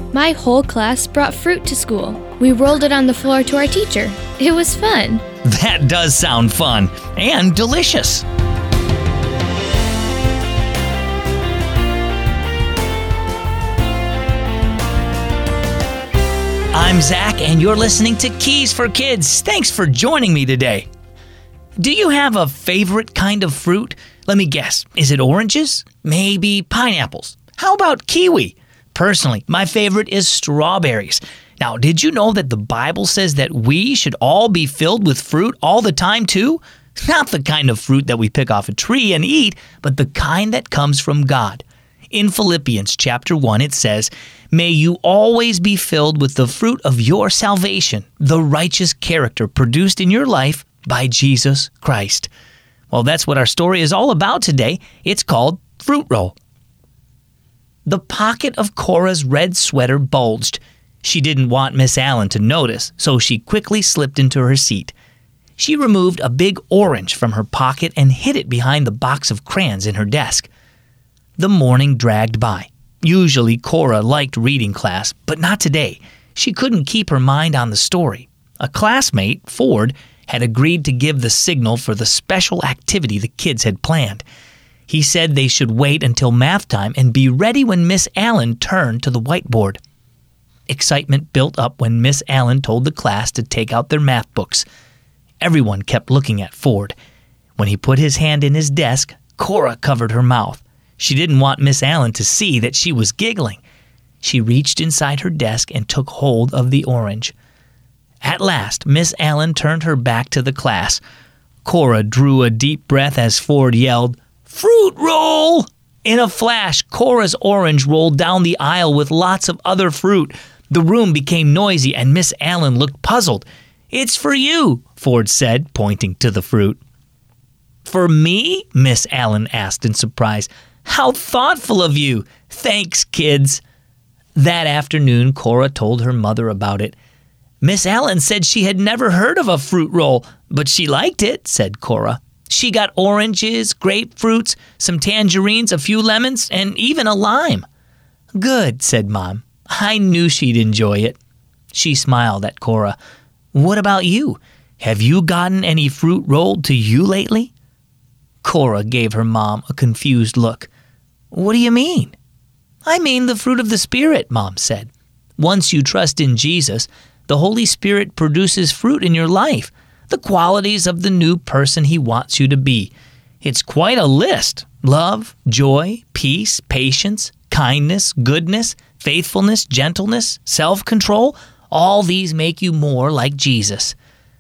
My whole class brought fruit to school. We rolled it on the floor to our teacher. It was fun. That does sound fun and delicious. I'm Zach, and you're listening to Keys for Kids. Thanks for joining me today. Do you have a favorite kind of fruit? Let me guess. Is it oranges? Maybe pineapples? How about kiwi? Personally, my favorite is strawberries. Now, did you know that the Bible says that we should all be filled with fruit all the time too? Not the kind of fruit that we pick off a tree and eat, but the kind that comes from God. In Philippians chapter 1, it says, "May you always be filled with the fruit of your salvation, the righteous character produced in your life by Jesus Christ." Well, that's what our story is all about today. It's called Fruit Roll. The pocket of Cora's red sweater bulged. She didn't want Miss Allen to notice, so she quickly slipped into her seat. She removed a big orange from her pocket and hid it behind the box of crayons in her desk. The morning dragged by. Usually Cora liked reading class, but not today. She couldn't keep her mind on the story. A classmate, Ford, had agreed to give the signal for the special activity the kids had planned. He said they should wait until math time and be ready when Miss Allen turned to the whiteboard. Excitement built up when Miss Allen told the class to take out their math books. Everyone kept looking at Ford. When he put his hand in his desk, Cora covered her mouth. She didn't want Miss Allen to see that she was giggling. She reached inside her desk and took hold of the orange. At last, Miss Allen turned her back to the class. Cora drew a deep breath as Ford yelled, "Fruit roll!" In a flash, Cora's orange rolled down the aisle with lots of other fruit. The room became noisy and Miss Allen looked puzzled. "It's for you," Ford said, pointing to the fruit. "For me?" Miss Allen asked in surprise. "How thoughtful of you. Thanks, kids." That afternoon, Cora told her mother about it. "Miss Allen said she had never heard of a fruit roll, but she liked it," said Cora. "She got oranges, grapefruits, some tangerines, a few lemons, and even a lime." "Good," said Mom. "I knew she'd enjoy it." She smiled at Cora. "What about you? Have you gotten any fruit rolled to you lately?" Cora gave her mom a confused look. "What do you mean?" "I mean the fruit of the Spirit," Mom said. "Once you trust in Jesus, the Holy Spirit produces fruit in your life, the qualities of the new person He wants you to be. It's quite a list: love, joy, peace, patience, kindness, goodness, faithfulness, gentleness, self-control. All these make you more like Jesus."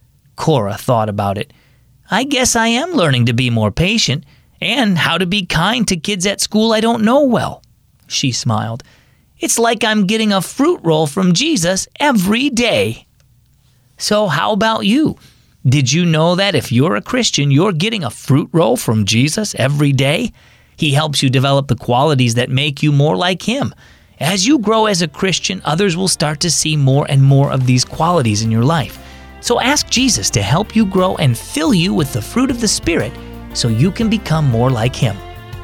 Cora thought about it. "I guess I am learning to be more patient and how to be kind to kids at school I don't know well." She smiled. "It's like I'm getting a fruit roll from Jesus every day." So how about you? Did you know that if you're a Christian, you're getting a fruit roll from Jesus every day? He helps you develop the qualities that make you more like Him. As you grow as a Christian, others will start to see more and more of these qualities in your life. So ask Jesus to help you grow and fill you with the fruit of the Spirit so you can become more like Him.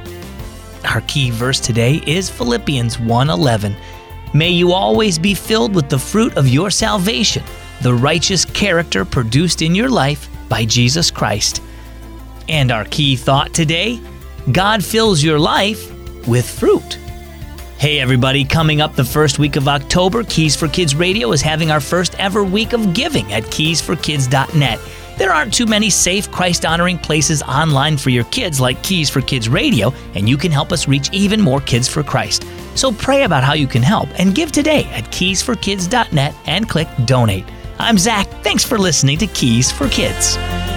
Our key verse today is Philippians 1:11. "May you always be filled with the fruit of your salvation, the righteous character produced in your life by Jesus Christ." And our key thought today, God fills your life with fruit. Hey everybody, coming up the first week of October, Keys for Kids Radio is having our first ever week of giving at keysforkids.net. There aren't too many safe, Christ-honoring places online for your kids like Keys for Kids Radio, and you can help us reach even more kids for Christ. So pray about how you can help and give today at keysforkids.net and click Donate. I'm Zach. Thanks for listening to Keys for Kids.